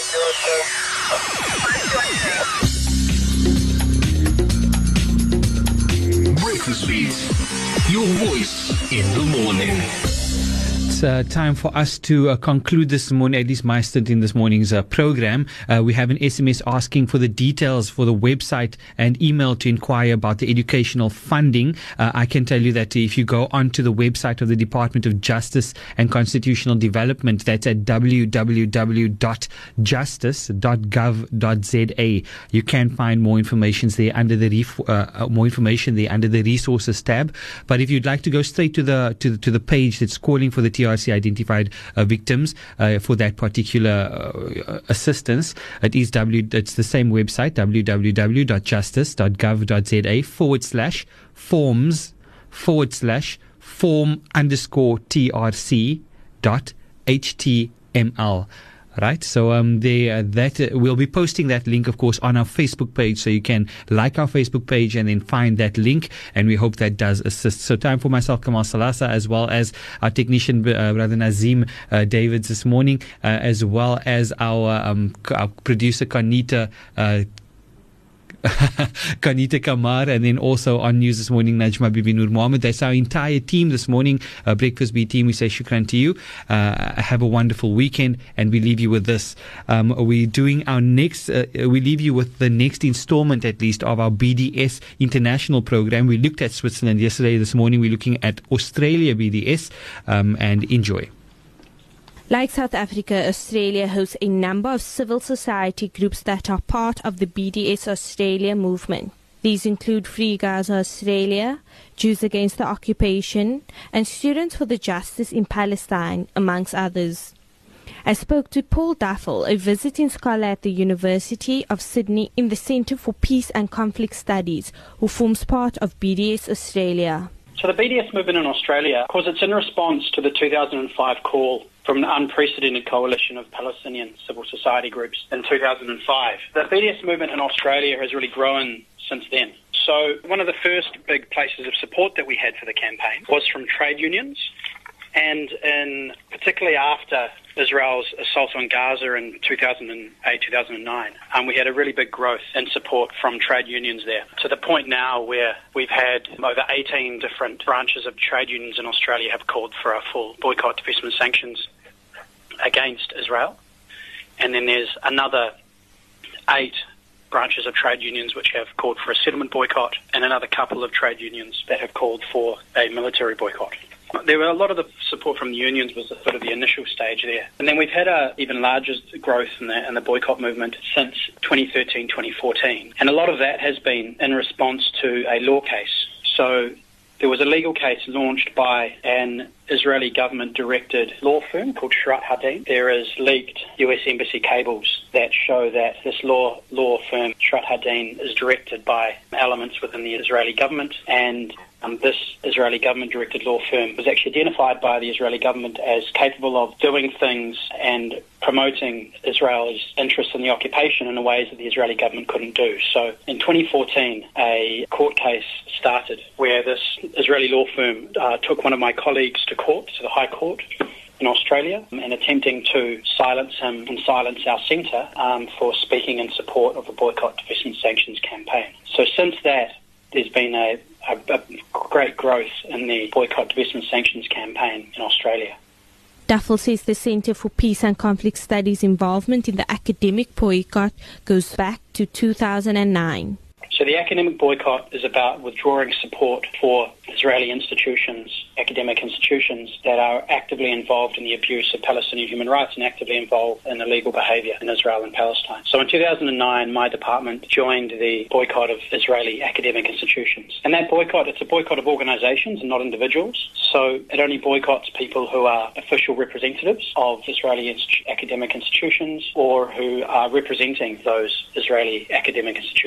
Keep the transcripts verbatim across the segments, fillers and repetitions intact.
Breakfast Beat, your voice in the morning. It's uh, time for us to uh, conclude this morning, at least my stint in this morning's uh, program. Uh, we have an S M S asking for the details for the website and email to inquire about the educational funding. Uh, I can tell you that if you go onto the website of the Department of Justice and Constitutional Development, that's at w w w dot justice dot gov dot z a. You can find more information there under the ref- uh, more information there under the resources tab. But if you'd like to go straight to the to the, to the page that's calling for the T R C identified uh, victims uh, for that particular uh, assistance, it is w. It's the same website, w w w dot justice dot gov dot z a forward slash forms forward slash form underscore T R C dot H T M L. Right, so um, they, uh, that uh, we'll be posting that link, of course, on our Facebook page, so you can like our Facebook page and then find that link, and we hope that does assist. So time for myself, Kamal Salasa, as well as our technician, uh, Brother Nazim uh, Davids this morning, uh, as well as our, um, our producer, Kanita uh Kanita Kamar, and then also on news this morning, Najma Bibi Nur Mohammed. That's our entire team this morning, uh, Breakfast Beat team. We say shukran to you. Uh, have a wonderful weekend, and we leave you with this. Um, we're doing our next, uh, we leave you with the next installment, at least, of our B D S international program. We looked at Switzerland yesterday. This morning, we're looking at Australia B D S, um, and enjoy. Like South Africa, Australia hosts a number of civil society groups that are part of the B D S Australia movement. These include Free Gaza Australia, Jews Against the Occupation, and Students for the Justice in Palestine, amongst others. I spoke to Paul Duffel, a visiting scholar at the University of Sydney in the Centre for Peace and Conflict Studies, who forms part of B D S Australia. So the B D S movement in Australia, of course, it's in response to the two thousand five call from an unprecedented coalition of Palestinian civil society groups in two thousand five. The B D S movement in Australia has really grown since then. So one of the first big places of support that we had for the campaign was from trade unions, and in particularly after Israel's assault on Gaza in two thousand eight, two thousand nine, um, we had a really big growth in support from trade unions there, to the point now where we've had over eighteen different branches of trade unions in Australia have called for a full boycott, divestment, sanctions against Israel. And then there's another eight branches of trade unions which have called for a settlement boycott, and another couple of trade unions that have called for a military boycott. There were a lot of the support from the unions was sort of the initial stage there. And then we've had a even larger growth in the, in the boycott movement since twenty thirteen, twenty fourteen. And a lot of that has been in response to a law case. So there was a legal case launched by an Israeli government-directed law firm called Shrat Hadin. There is leaked U S Embassy cables that show that this law law firm, Shrat Hadin, is directed by elements within the Israeli government, and Um, this Israeli government-directed law firm was actually identified by the Israeli government as capable of doing things and promoting Israel's interest in the occupation in ways that the Israeli government couldn't do. So in twenty fourteen, a court case started where this Israeli law firm uh, took one of my colleagues to court, to the High Court in Australia, and attempting to silence him and silence our centre um, for speaking in support of the boycott, divestment, sanctions campaign. So since that, there's been a A, a great growth in the boycott, divestment, sanctions campaign in Australia. Duffel says the Centre for Peace and Conflict Studies involvement in the academic boycott goes back to two thousand nine. So the academic boycott is about withdrawing support for Israeli institutions, academic institutions that are actively involved in the abuse of Palestinian human rights and actively involved in illegal behaviour in Israel and Palestine. So in two thousand nine, my department joined the boycott of Israeli academic institutions. And that boycott, it's a boycott of organisations and not individuals. So it only boycotts people who are official representatives of Israeli inst- academic institutions or who are representing those Israeli academic institutions.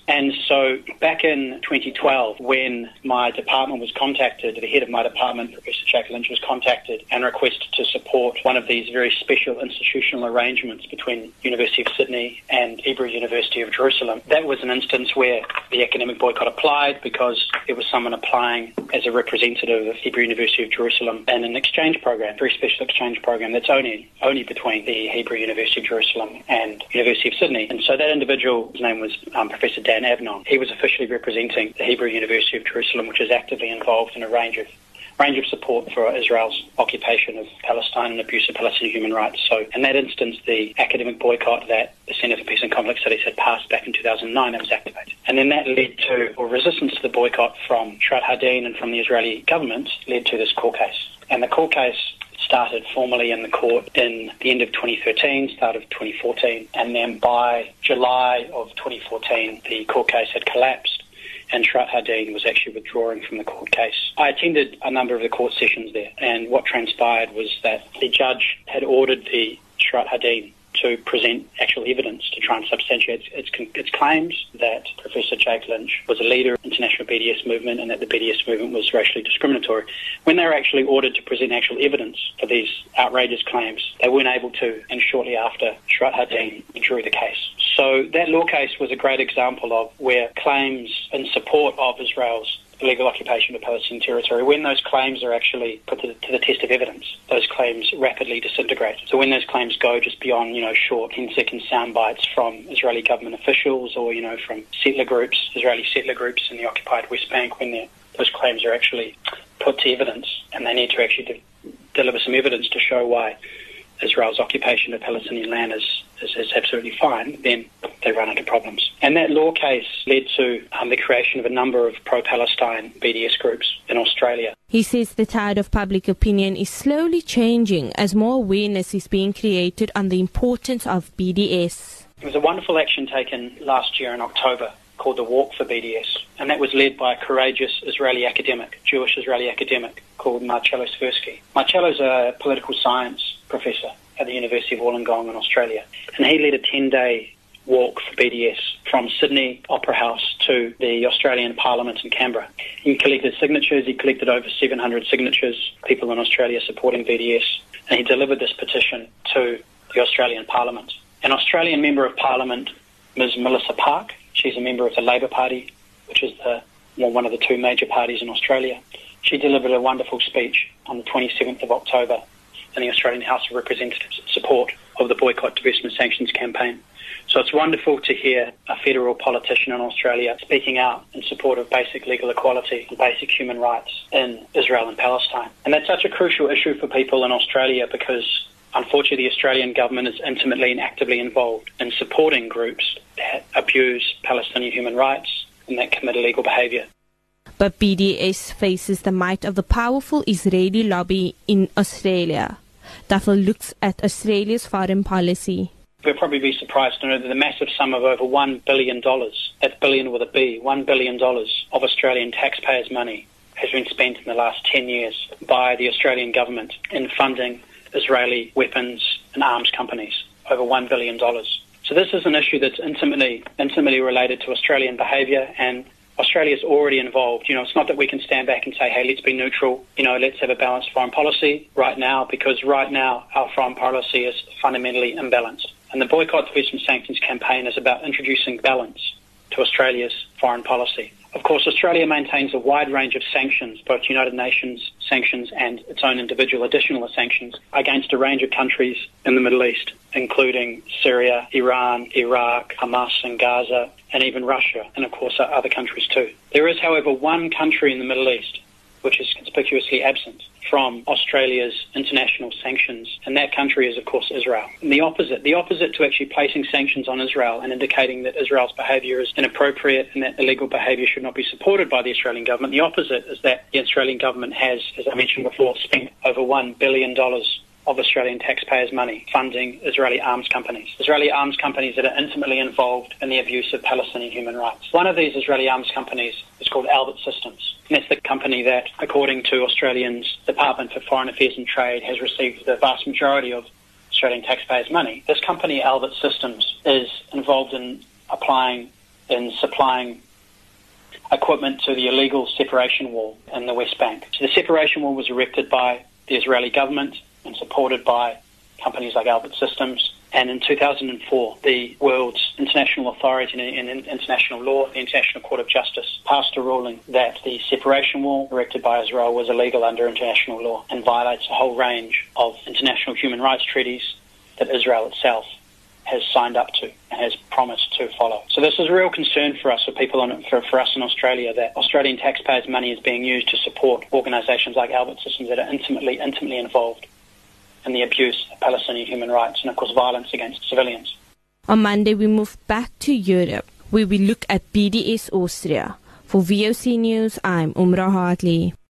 And so back in twenty twelve, when my department was contacted, the head of my department, Professor Jake Lynch, was contacted and requested to support one of these very special institutional arrangements between University of Sydney and Hebrew University of Jerusalem. That was an instance where the academic boycott applied because there was someone applying as a representative of Hebrew University of Jerusalem in an exchange program, a very special exchange program that's only only between the Hebrew University of Jerusalem and University of Sydney. And so that individual, his name was um, Professor Dan Avnon. He was officially representing the Hebrew University of Jerusalem, which is actively involved in a range of range of support for Israel's occupation of Palestine and abuse of Palestinian human rights. So in that instance, the academic boycott that the Centre for Peace and Conflict Studies had passed back in two thousand nine, that was activated. And then that led to, or resistance to the boycott from Shrat Hadin and from the Israeli government led to this court case. And the court case started formally in the court in the end of twenty thirteen, start of twenty fourteen, and then by July of twenty fourteen, the court case had collapsed and Shrat Hadin was actually withdrawing from the court case. I attended a number of the court sessions there, and what transpired was that the judge had ordered the Shrat Hadin to present actual evidence to try and substantiate its, its, its claims that Professor Jake Lynch was a leader of the international B D S movement and that the B D S movement was racially discriminatory. When they were actually ordered to present actual evidence for these outrageous claims, they weren't able to, and shortly after, Shrat Hadin withdrew the case. So that law case was a great example of where claims in support of Israel's illegal occupation of Palestinian territory, when those claims are actually put to the, to the test of evidence, those claims rapidly disintegrate. So when those claims go just beyond, you know, short ten-second sound bites from Israeli government officials or, you know, from settler groups, Israeli settler groups in the occupied West Bank, when those claims are actually put to evidence and they need to actually de- deliver some evidence to show why Israel's occupation of Palestinian land is, is, is absolutely fine, then they run into problems. And that law case led to um, the creation of a number of pro-Palestine B D S groups in Australia. He says the tide of public opinion is slowly changing as more awareness is being created on the importance of B D S. There was a wonderful action taken last year in October called the Walk for B D S, and that was led by a courageous Israeli academic, Jewish Israeli academic, called Marcello Svirsky. Marcello's a political science professor at the University of Wollongong in Australia, and he led a ten-day walk for B D S from Sydney Opera House to the Australian Parliament in Canberra. He collected signatures, he collected over seven hundred signatures, people in Australia supporting B D S, and he delivered this petition to the Australian Parliament. An Australian Member of Parliament, Miz Melissa Park, she's a member of the Labor Party, which is the, well, one of the two major parties in Australia. She delivered a wonderful speech on the twenty-seventh of October in the Australian House of Representatives in support of the Boycott, Divestment, Sanctions campaign. So it's wonderful to hear a federal politician in Australia speaking out in support of basic legal equality and basic human rights in Israel and Palestine. And that's such a crucial issue for people in Australia because, unfortunately, the Australian government is intimately and actively involved in supporting groups that abuse Palestinian human rights and that commit illegal behaviour. But B D S faces the might of the powerful Israeli lobby in Australia. Duffel looks at Australia's foreign policy. We'll probably be surprised to know that the massive sum of over one billion dollars, that's billion with a B, one billion dollars of Australian taxpayers' money has been spent in the last ten years by the Australian government in funding Israeli weapons and arms companies, over one billion dollars. So this is an issue that's intimately, intimately related to Australian behaviour, and Australia's already involved. You know, it's not that we can stand back and say, hey, let's be neutral, you know, let's have a balanced foreign policy right now, because right now our foreign policy is fundamentally imbalanced. And the Boycott, Divestment, Sanctions campaign is about introducing balance to Australia's foreign policy. Of course, Australia maintains a wide range of sanctions, both United Nations sanctions and its own individual additional sanctions, against a range of countries in the Middle East, including Syria, Iran, Iraq, Hamas and Gaza, and even Russia, and of course other countries too. There is, however, one country in the Middle East which is conspicuously absent from Australia's international sanctions, and that country is, of course, Israel. And the opposite, the opposite to actually placing sanctions on Israel and indicating that Israel's behaviour is inappropriate and that illegal behaviour should not be supported by the Australian government. The opposite is that the Australian government has, as I mentioned before, spent over one billion dollars of Australian taxpayers' money funding Israeli arms companies. Israeli arms companies that are intimately involved in the abuse of Palestinian human rights. One of these Israeli arms companies is called Albert Systems. And it's the company that, according to Australia's Department for Foreign Affairs and Trade, has received the vast majority of Australian taxpayers' money. This company, Albert Systems, is involved in applying in supplying equipment to the illegal separation wall in the West Bank. So the separation wall was erected by the Israeli government and supported by companies like Elbit Systems. And in two thousand four, the world's international authority in, in international law, the International Court of Justice, passed a ruling that the separation wall erected by Israel was illegal under international law and violates a whole range of international human rights treaties that Israel itself has signed up to and has promised to follow. So this is a real concern for us, for people in, for, for us in Australia, that Australian taxpayers' money is being used to support organisations like Elbit Systems that are intimately, intimately involved in the abuse of Palestinian human rights and, of course, violence against civilians. On Monday, we move back to Europe, where we look at B D S Austria. For V O C News, I'm Umra Hartley.